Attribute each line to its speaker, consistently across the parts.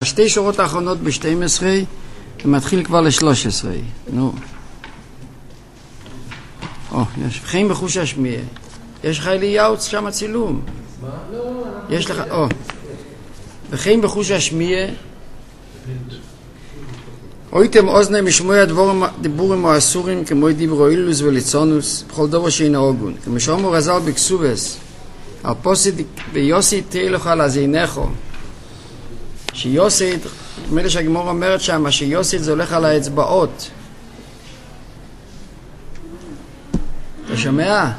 Speaker 1: שתי שורות האחרונות ב-12 ומתחיל כבר ל-13. נו. יש חיים בחוש השמיע. יש לך אליהו שם צילום.
Speaker 2: מה? לא.
Speaker 1: יש לך, וחיים בחוש השמיע. אויתם אוזני משמוע דיבורים או אסורים כמו דיברו אילוס וליצונוס בכל דבר שאינו אוגון. כמו שאומר רז"ל בכסובס על פוסד ויוסי תהיה לך להזינךו. שיוסית, נדמה לי שהגמור אומרת שם, שיוסית זה הולך על האצבעות. אתה שומע?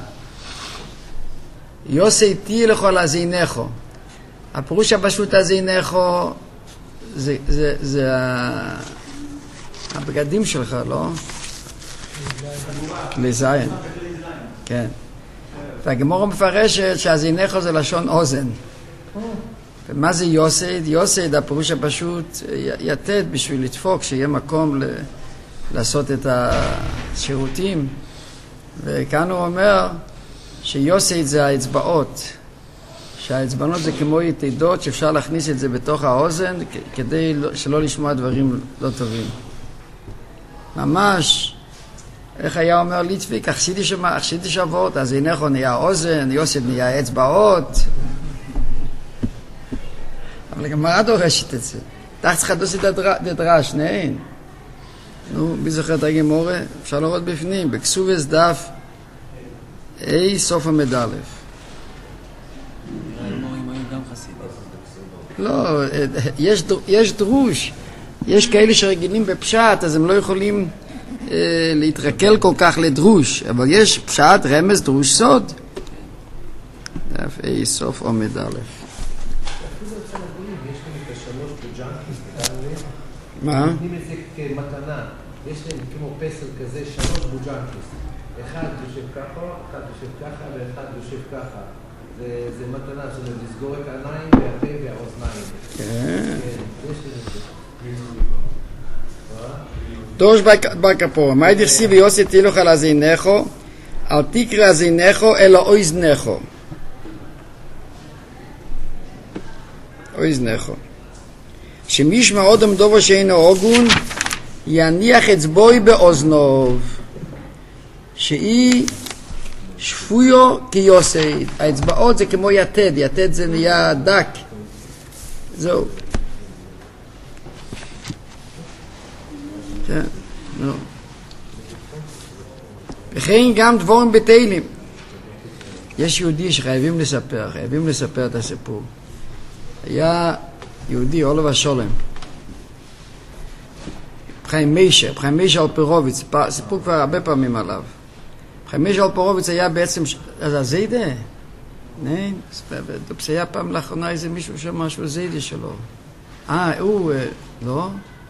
Speaker 1: יוסית תהיה לך להזינךו. הפירוש הפשוט הזינךו זה הבגדים שלך, לא? כלי זין. כן. והגמור מפרשת שהזינךו זה לשון אוזן. ומה זה יוסד? יוסד, הפירוש הפשוט, יתד בשביל לדפוק, שיהיה מקום לעשות את השירותים. וכאן הוא אומר שיוסד זה האצבעות. שהאצבעות זה כמו יתדות שאפשר להכניס את זה בתוך האוזן כדי שלא לשמוע דברים לא טובים. ממש, איך היה אומר ליטפיק, אכסידי שבות, אז הנה נהיה אוזן, יוסד נהיה אצבעות. אבל הגמרא דורשת את זה. תחת צריך לדוס את הדרש, נהן. נו, בי זוכר את הגמורה, אפשר לראות בפנים, בכסובס דף A סוף עמוד א'. לא, יש דרוש. יש כאלה שרגילים בפשט, אז הם לא יכולים להתרכל כל כך לדרוש. אבל יש פשט, רמז, דרוש, סוד. דף A סוף עמוד א'. מה?
Speaker 2: נותנים את זה כמתנה, יש להם כמו פסל כזה 3 בוג'נקיס, אחד יושב ככה, אחד יושב ככה ואחד יושב ככה. זה מתנה, זאת אומרת, לסגור את העיניים והפה והאוזניים.
Speaker 1: כן.
Speaker 2: יש לזה.
Speaker 1: דורש בר כפורה, מה ידחסי ויוסי תילוך על הזינךו, אל תקרא הזינךו אלא אוזנךו. אוזנךו. שמישמע אודם דובר שאינו אוגון יניח אצבעוי באוזנו שהיא שפויו כיוסד. האצבעות זה כמו יתד, יתד זה נהיה דק. זהו. כן, נו. וכן גם דבורים בתהילים. יש יהודי שחייבים לספר את הסיפור. היה יהודי, עולב השולם. חיים מיישה אלפרוביץ, סיפור כבר הרבה פעמים עליו. חיים מיישה אלפרוביץ היה בעצם, אז הזיידה? נין, היה פעם לאחרונה איזה מישהו שאמר שהוא זיידה שלו. הוא, לא?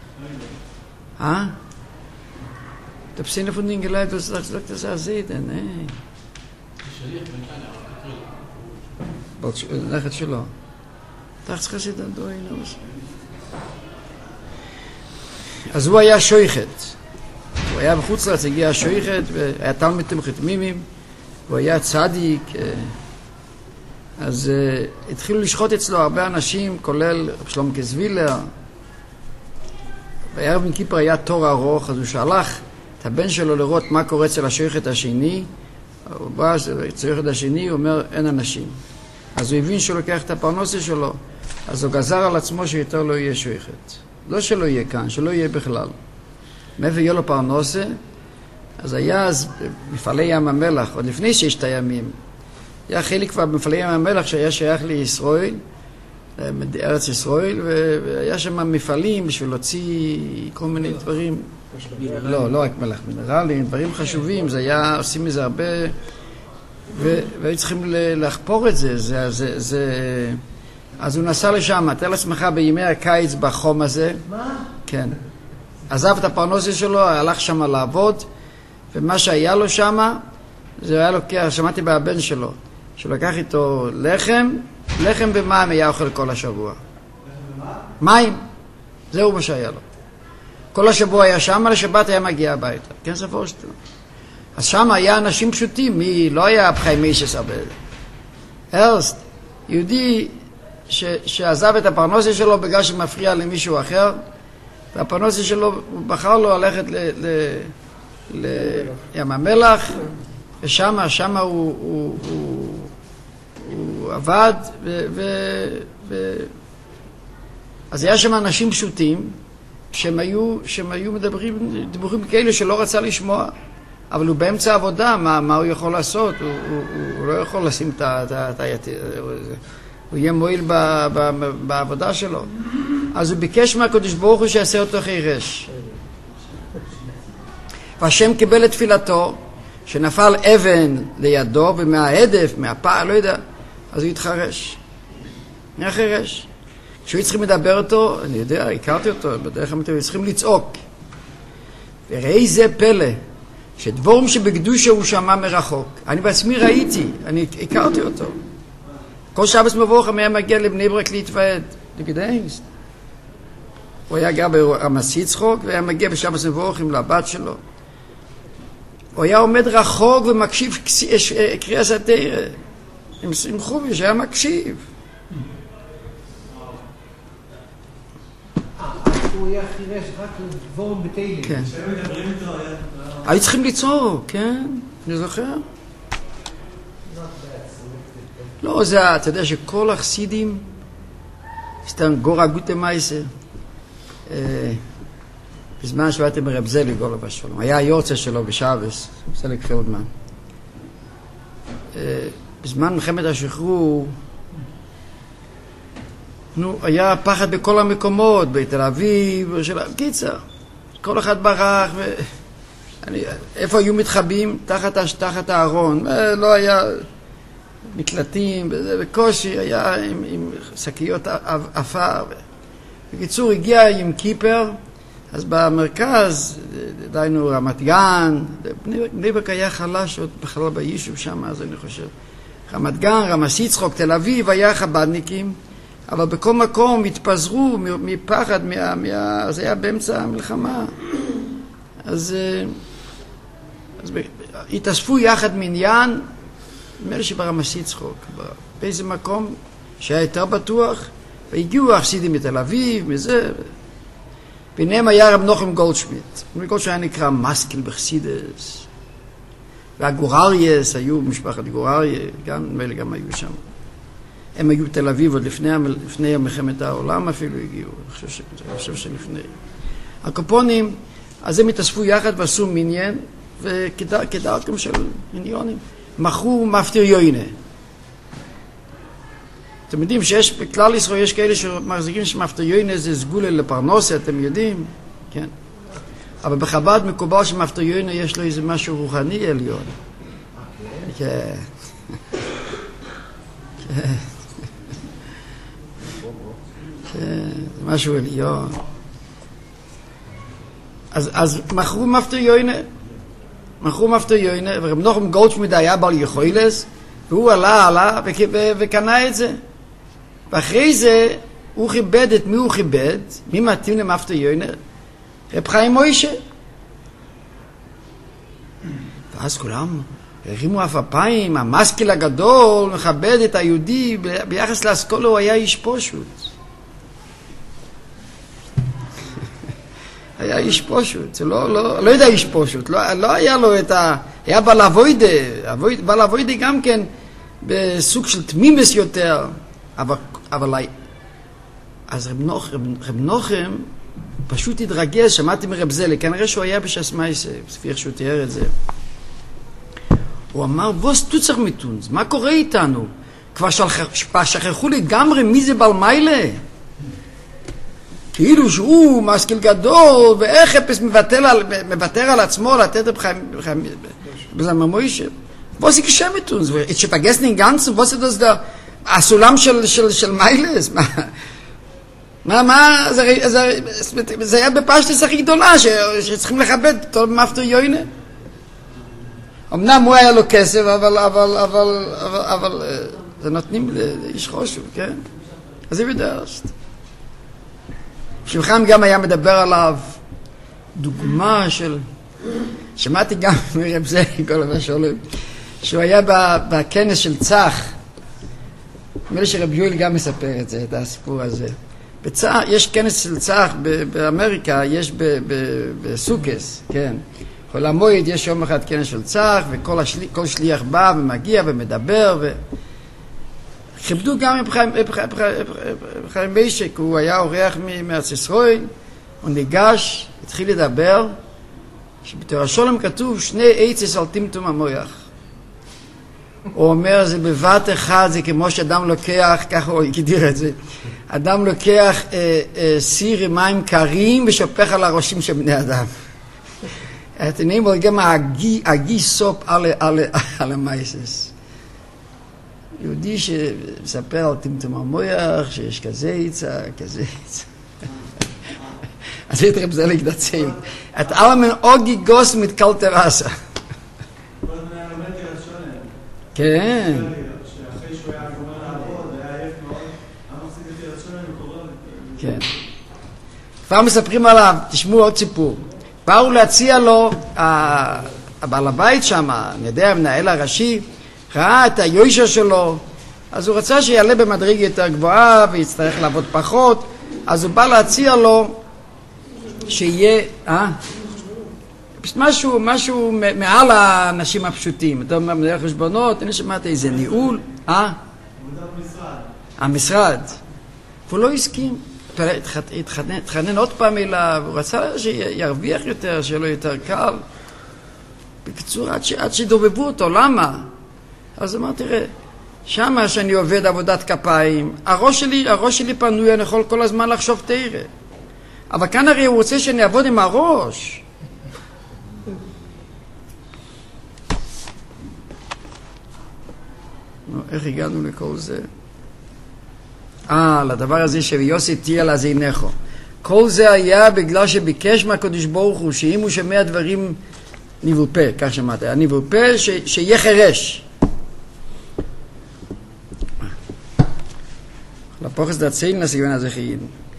Speaker 1: תפסין איפה נינגלה את זה הזיידה, נין. נכד שלו. תחת חסיד הדוין. אז הוא היה שויכת. הוא היה בחוץ לארץ, הגיע שויכת, והיה תלמיד תמחת מימים, הוא היה צדיק. אז התחילו לשחוט אצלו הרבה אנשים, כולל שלום קזווילר. בערב מכיפר היה תור ארוך, אז הוא שלח את הבן שלו לראות מה קורה אצל השויכת השני. הוא בא, השויכת השני, הוא אומר, אין אנשים. אז הוא הבין שהוא לוקח את הפרנסה שלו, אז הוא גזר על עצמו שיותר לא יהיה שויכת. לא שלא יהיה כאן, שלא יהיה בכלל. מאיפה יהיה לו פרנסה? אז היה מפעלי ים המלח, עוד לפני 6 הימים. היה חלק כבר במפעלי ים המלח שהיה שייך לישראל, ארץ ישראל, והיה שם מפעלים בשביל להוציא כל מיני דברים. לא רק מלח, מינרלים, דברים חשובים, זה היה, עושים מזה הרבה, והיו צריכים לחפור את זה. אז הוא נסע לשם, תאר לעצמך בימי הקיץ בחום הזה.
Speaker 2: מה?
Speaker 1: כן. עזב את הפרנסה שלו, הלך שם לעבוד, ומה שהיה לו שם, זה היה לוקח, שמעתי מהבן שלו, שהוא לקח איתו לחם ומים היה אוכל כל השבוע. מים. זהו מה שהיה לו. כל השבוע היה שם, לשבת היה מגיע הביתה. כן, ספור שתו. אז שם היה אנשים פשוטים, לא היה חיים מיישס הרבה. ארסט, יהודי שעזב את הפרנסה שלו בגלל שמפריע למישהו אחר, והפרנסה שלו, הוא בחר לו ללכת לים המלח, ושם הוא עבד, אז היה שם אנשים פשוטים, שהם היו מדברים דיבורים כאלה שלא רצה לשמוע, אבל הוא באמצע העבודה, מה הוא יכול לעשות? הוא לא יכול לשים את היתיר, הוא יהיה מועיל בעבודה שלו. אז הוא ביקש מהקדוש ברוך הוא שיעשה אותו חירש. והשם קיבל את תפילתו, שנפל אבן לידו, ומההדף, מהפעל, לא יודע, אז הוא התחרש. נהיה חירש. כשהוא צריכים לדבר אותו, אני יודע, הכרתי אותו, בדרך כלל צריכים לצעוק. וראי זה פלא, שדבורים שבקדושה הוא שמע מרחוק. אני בעצמי ראיתי, אני הכרתי אותו. כל שבס מבורכם היה מגיע לבני ברק להתוועד, לגדיינסט. הוא היה גר ברמס יצחוק, והיה מגיע בשבס מבורכם לבת שלו. הוא היה עומד רחוק ומקשיב קריאת התורה. עם חובי שהיה מקשיב.
Speaker 2: הוא היה חירש רק לדבורים בתהילים.
Speaker 1: כן. היו צריכים לצעוק, כן? אני זוכר. לא, זה, אתה יודע שכל החסידים, סתם גורא גוטה מייסה, בזמן שבאתם ברב זלי גולוב השלום, היה היורצה שלו בשבס, סלק פלדמן. בזמן מלחמת השחרור, היה פחד בכל המקומות, בתל אביב, קיצר, כל אחד ברח, איפה היו מתחבאים? תחת הארון, לא היה מקלטים, בקושי היה עם שקיות עפר. בקיצור, הגיע עם קיפר, אז במרכז, דיינו רמת גן, בני ברק היה חלש עוד בכלל ביישוב שם, אז אני חושב. רמת גן, רמס יצחוק, תל אביב, היה חבדניקים, אבל בכל מקום התפזרו מפחד, זה היה באמצע המלחמה. אז התאספו יחד מניין, נדמה לי שברמס יצחוק, באיזה מקום שהיה יותר בטוח, והגיעו החסידים מתל אביב, מזה. ביניהם היה רב נוחם גולדשמיט. רב גולדשמיט היה נקרא מסקיל בחסידס. והגוררייס היו, משפחת גורריה, מילא גם היו שם. הם היו בתל אביב עוד לפני מלחמת העולם אפילו הגיעו, אני חושב שלפני. הקופונים, אז הם התאספו יחד ועשו מניין, וכדרכם של מיניונים, מכרו מפטיר יוינה. אתם יודעים שיש בכלל ישראל, יש כאלה שמחזיקים שמפטיר יוינה זה סגולה לפרנסה, אתם יודעים? כן. אבל בחב"ד מקובל שמפטיר יוינה יש לו איזה משהו רוחני עליון. כן. כן. משהו עליון. אז מכרו מפטיר יוינה, ורב נוחם גולדשמיט היה בעל יכולס, והוא עלה וקנה את זה. ואחרי זה הוא כיבד את מי הוא כיבד, מי מתאים למפטיר יוינה? רב חיים מוישה. ואז כולם הרימו אף אפיים, המשכיל הגדול מכבד את היהודי, ביחס לאסכולה הוא היה איש פשוט. היה איש פשוט, זה לא יודע איש פשוט, לא היה לו את היה בעל אבוידה גם כן בסוג של תמימס יותר, אבל אז רב נוחם פשוט התרגש, שמעתי מרב זלי, כנראה שהוא היה בש"ס מייסה, לפי איך שהוא תיאר את זה. הוא אמר, ווס תוצר מיטונס, מה קורה איתנו? כבר שכחו לגמרי מי זה בעל מיילה? כאילו שהוא משכיל גדול, ואיך אפס מוותר על עצמו לתת בזמן מוישה. ווס יקשה מיטונס, שפגסני גנצן, ווס זה הסולם של מיילס? מה, זה היה בפשטס הכי גדולה, שצריכים לכבד אותו במפטיר יוינה. אמנם הוא היה לו כסף, אבל זה נותנים לאיש חושב, כן? אז זה בדרשת. שמחם גם היה מדבר עליו דוגמה של, שמעתי גם מרב זלי כל השולם, שהוא היה בכנס של צח, נראה לי שרבי יואל גם מספר את הסיפור הזה. יש כנס של צח באמריקה, יש בסוקס, כן. כל המועד יש יום אחד כנס של צח, וכל שליח בא ומגיע ומדבר, וכיבדו גם את חיים בישק, הוא היה אורח מארץ ישראל, הוא ניגש, התחיל לדבר, שבתורה שולם כתוב, 2 עצס על טמטום המוח. הוא אומר, זה בבת אחד, זה כמו שאדם לוקח, ככה הוא הגדיר את זה, אדם לוקח סיר עם מים קרים ושופך על הראשים של בני אדם. אתם יודעים, גם הגי סופ על המייסס. יהודי שמספר על טמטום המוח, שיש כזה עיצה, כזה עיצה. אז יתרם זה לקדצים. את אלמן אוגי גוס מתקלטר עשה. כן.
Speaker 3: שאחרי שהוא היה גומר לעבוד, היה עייף מאוד, המחזיק את ירד שלהם וקורא.
Speaker 1: כן. כבר מספרים עליו, תשמעו עוד סיפור. באו להציע לו, הבעל הבית שם, אני יודע, המנהל הראשי, ראה את היושר שלו, אז הוא רצה שיעלה במדרגה יותר גבוהה ויצטרך לעבוד פחות, אז הוא בא להציע לו שיהיה, משהו מעל האנשים הפשוטים. אתה אומר, מנהל חשבונות, אני שמעתי איזה ניהול, המשרד. והוא לא הסכים, התחנן עוד פעם אליו, הוא רצה שירוויח יותר, שיהיה לו יותר קל. בקיצור, עד שדובבו אותו, למה? אז אמר, תראה, שמה שאני עובד עבודת כפיים, הראש שלי פנוי, אני יכול כל הזמן לחשוב תראה. אבל כאן הרי הוא רוצה שאני אעבוד עם הראש. איך הגענו לכל זה? לדבר הזה שיוסי תהיה לה זינךו. כל זה היה בגלל שביקש מהקדוש ברוך הוא, שאם הוא שומע דברים ניבול פה, כך שמעת, הניבול פה שיהיה חרש. לפוחס דציין לסגוון הזה חיים.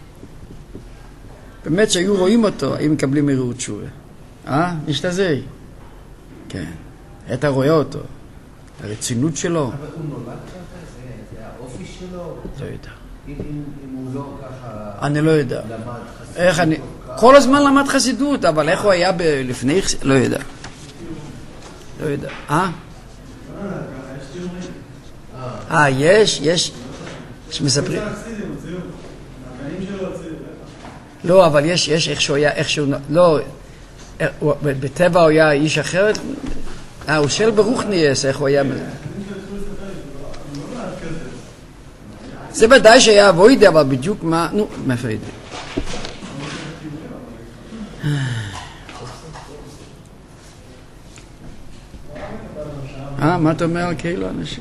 Speaker 1: באמת שהיו רואים אותו, האם מקבלים מראות שובה. נשתזי. כן. אתה רואה אותו. הרצינות שלו.
Speaker 2: אבל הוא נולד ככה? זה האופי שלו?
Speaker 1: לא יודע.
Speaker 2: אם הוא לא ככה...
Speaker 1: אני לא יודע.
Speaker 2: למד חסידות.
Speaker 1: כל הזמן למד חסידות, אבל איך הוא היה לפני... לא יודע. לא יודע. יש שמספרים... לא, אבל יש איך שהוא היה, לא, בטבע הוא היה איש אחרת, הוא של ברוך נייס, איך הוא היה, זה ודאי שהיה אבוידה, אבל בדיוק מה, מאיפה ידע? מה אתה אומר על כאילו אנשים?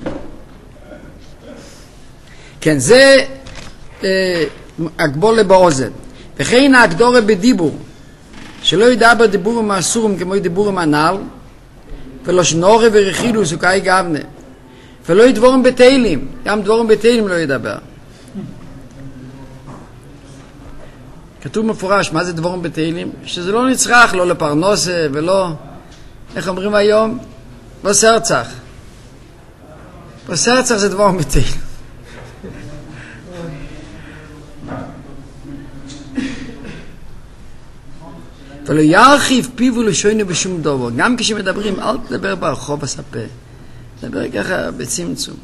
Speaker 1: כן, זה הגבולה באוזן. וכן ההגדורה בדיבור, שלא ידע בדיבורים האסורים כמו דיבורים הנ"ל, ולא שנורה ורכילו סוכאי גבנה, ולא ידבורים בתהילים, גם דבורים בתהילים לא ידבר. כתוב מפורש, מה זה דבורים בתהילים? שזה לא נצרך, לא לפרנוסה ולא, איך אומרים היום? לא סרצח. לא סרצח זה דבורים בתהילים. ולא ירחיב פיו ולשונו בשום דבר. גם כשמדברים, אל תדבר ברחוב הספה. תדבר ככה בצמצום.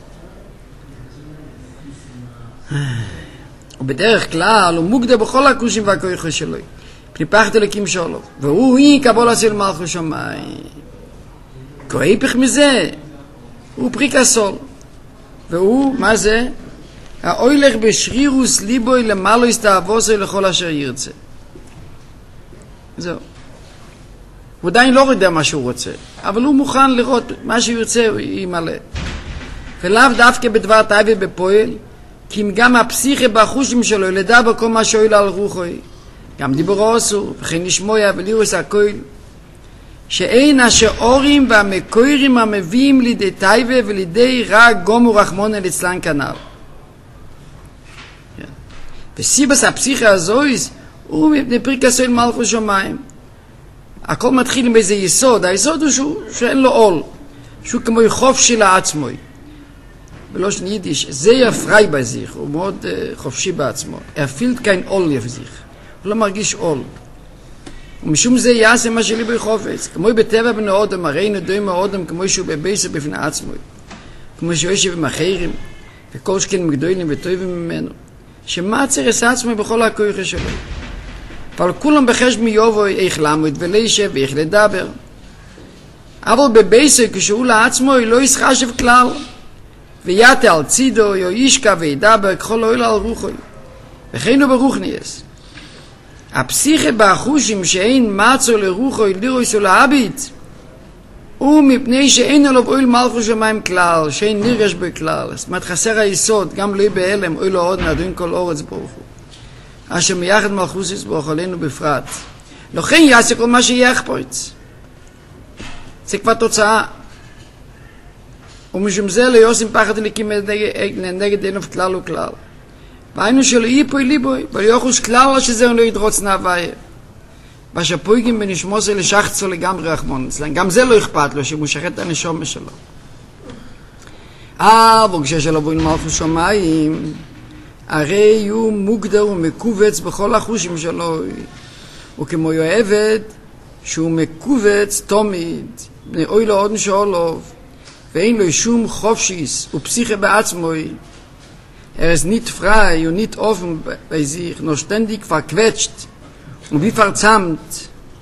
Speaker 1: ובדרך כלל הוא מוגדר בכל הכושים והכויכו שלו. פני פחד אלוקים שלו. והוא קבול עשי למלכו שמיים. כהיפך מזה, הוא פרי כסול. והוא, מה זה? האוילך בשרירוס ליבוי למעלו הסתאבוסו לכל אשר ירצה. זהו. הוא עדיין לא יודע מה שהוא רוצה, אבל הוא מוכן לראות מה שהוא ירצה, הוא ימלא. ולאו דווקא בדבר טייבה בפועל, כי אם גם הפסיכה בחושים שלו לדע בכל מה שואל על רוחוי, גם דיבורו אסור, וכן נשמויה ולירוס הכל, שאין השאורים והמקוירים המביאים לידי טייבה ולידי רע גומו רחמון אל אצלן כנל. וסיבס הפסיכה הזויז, הוא מפרי כסול מלכו שמיים. הכל מתחיל עם איזה יסוד. היסוד הוא שאין לו עול. שהוא כמו חופשי לעצמו. בלושן יידיש, sehr frei bei sich, הוא מאוד חופשי בעצמו. fühlt kein עול auf sich. הוא לא מרגיש עול. ומשום זה יעשה מה שלי בחופץ. כמו בטבע בני אודם, הרי נדוים האודם כמו שהוא בבייסה בפני עצמו. כמו שהוא יושב עם אחרים, וכל שכן מגדולים וטובים ממנו. שמה צריך עצמו בכל הכוח שלו. אבל כולם בחש מיובו איך למוד וליישב ואיך לדבר. אבל בבייסה כשהוא לעצמו לא ישחשב כלל. ויתה על צידו, ישקע וידבר, ככל אוהל על רוחוי. וכן הוא ברוך נייס. הפסיכה באחושים שאין מצו לרוחוי לירויס ולהביט, הוא מפני שאין עליו אוהל מלכות שמיים כלל, שאין נרגש בו כלל. זאת אומרת, חסר היסוד, גם לא בהלם, אוהל עוד נדון כל אורץ ברוך הוא. אשר מייחד מלכות יסבוך עלינו בפרט. לכן יעשה כל מה שיחפוץ. זה כבר תוצאה. ומשום זה לא יוסים פחד אליקים נגד עיניו כלל וכלל. והיינו שלא איפוי ליבוי, ולא יוחוש כלל שזהו לא ידרוץ נהוויה. בשפויגים בנשמוסי לשחצו לגמרי רחמון. גם זה לא אכפת לו, שהוא שחט את הנשום שלו. אבל כששלו בוין מלכות שמיים, הרי הוא מוגדר ומקובץ בכל החושים שלו. וכמו יועבד, שהוא מקובץ תמיד, בני אוי לו עוד נשאולוב, ואין לו שום חופשיס ופסיכה בעצמו. ist nicht frei und nicht offen bei sich, nur ständig verquetscht und wie verzahmt.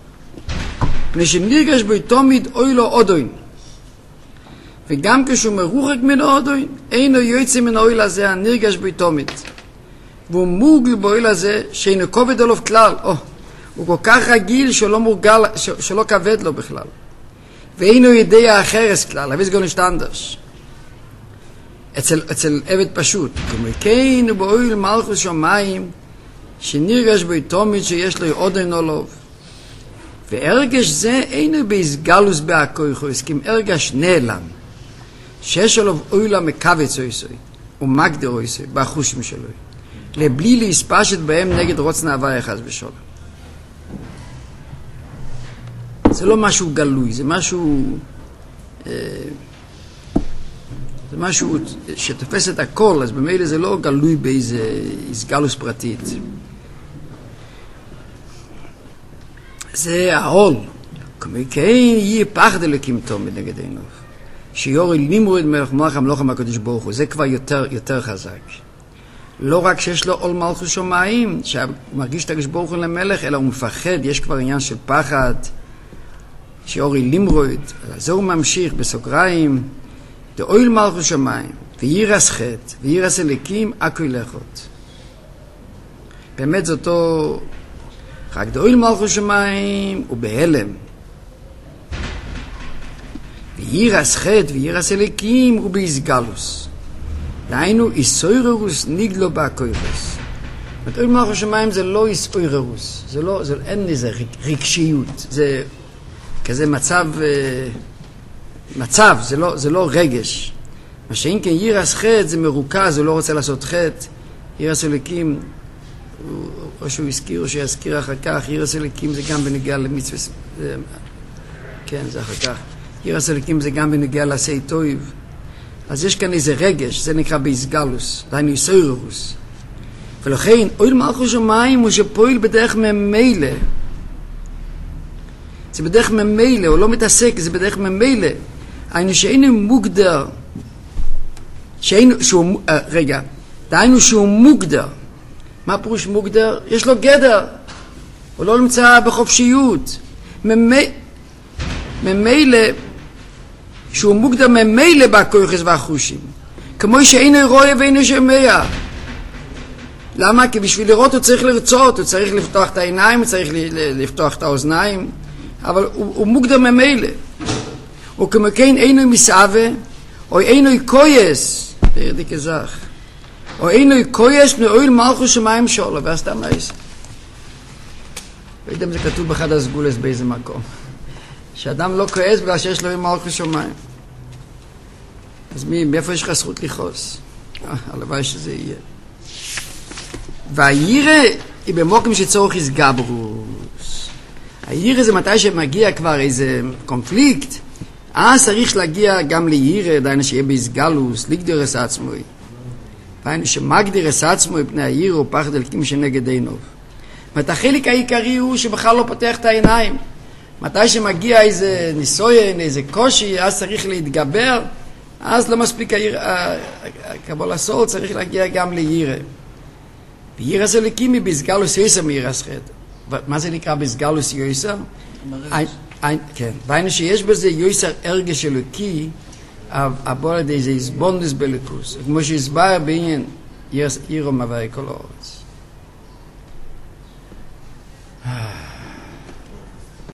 Speaker 1: ושנרגש בו תמיד אוי לו אודוין. וגם כשהוא מרוחק מן אודוין, אינו יוצא מן אוי לזה הנרגש בו תמיד. והוא מורגל באוי לזה שאינו כובד עליו כלל. הוא כל כך רגיל שלא מורגל, שלא כבד לו בכלל. ואינו ידע אחרת כלל, אבל זה גם נשתנדש. אצל עבד פשוט, כמו כן ובאוהל מלכות שמיים, שנרגש בו תמיד שיש לו אודוין עליו. והרגש זה אינו בהסגלוס בהכויכו, הסכים הרגש נעלם, שיש עליו אוהלה מקבץ אויסוי, ומגדר אויסוי, בחושים שלו, לבלי להספשת בהם נגד רוץ נהווה אחד בשולם. זה לא משהו גלוי, זה משהו שתופס את הכל, אז במילא זה לא גלוי באיזה הסגלוס פרטית. זה העול. כמו כן יהיה פחד אלוקים תמיד נגד עיניו. שיורי נמרוד מלך מלך המלוך הקדוש ברוך הוא. זה כבר יותר חזק. לא רק שיש לו עול מלכות שמיים, שמרגיש את הקדוש ברוך הוא למלך, אלא הוא מפחד, יש כבר עניין של פחד. שיורי נמרוד, אז הוא ממשיך בסוגריים, דאוהל מלכות שמיים, וירס חטא, וירס אלוקים, הכול לכות. באמת זה אותו... רק דאוהל מלכות שמיים הוא בהלם. וירס חטא וירס אלוקים הוא בהסגלוס. דהיינו איסוירוס נגלו בהכוירוס. דאוהל מלכות שמיים זה לא איסוירוס, אין איזה רגשיות, זה כזה מצב, זה לא רגש. מה שאם כן ירס חטא זה מרוכז, הוא לא רוצה לעשות חטא. ירס אלוקים או שהוא הזכיר או שיזכיר אחר כך, ירס אלוקים זה גם בנגיע למצווה, כן, זה אחר כך. ירס אלוקים זה גם בנגיע לעשי טוב. אז יש כאן איזה רגש, זה נקרא בהסגלוס, דהיינו איסוירוס. ולכן, אוהל מלכות שמיים הוא שפועל בדרך ממילא. זה בדרך ממילא, הוא לא מתעסק, זה בדרך ממילא. היינו שאינו מוגדר, דהיינו שהוא מוגדר. מה פירוש מוגדר? יש לו גדר. הוא לא נמצא בחופשיות. ממילא, שהוא מוגדר ממילא בכוחס והחושים. כמו שאינו רואה ואינו שומע. למה? כי בשביל לראות הוא צריך לרצות, הוא צריך לפתוח את העיניים, הוא צריך לפתוח את האוזניים. אבל הוא מוגדר ממילא. וכמו כן אינו מסעווה, או אינו כויס, תרדי כזך. או אינו כויס מאוהל מלכות שמיים שלו, ואז סתם נעיס. לא יודע אם זה כתוב באחד הסגולס באיזה מקום. שאדם לא כועס בגלל שיש לו מלכות שמיים. אז מאיפה יש לך זכות לכעוס? הלוואי שזה יהיה. והירא היא במוקם שצורך הסגברוס. הירא זה מתי שמגיע כבר איזה קונפליקט, אז צריך להגיע גם לירא, דהיינו שיהיה בהסגלוס, לגדרס עצמוי. דהיינו שמגדירס עצמוי פני העיר הוא פחד אלקים שנגד עינוב. זאת החלק העיקרי הוא שבכלל לא פותח את העיניים. מתי שמגיע איזה ניסויין, איזה קושי, אז צריך להתגבר, אז לא מספיק הקבול הסול, צריך להגיע גם לירא. וירא זה לקימי בסגלוס יויסר מירס חטא. מה זה נקרא בסגלוס יויסר? כן, והיינו שיש בזה יויסר ארגש אלוקי, אבל על ידי זה הסבונדס בליקוס, כמו שהסבר בעניין עירו מבאי כל הארץ.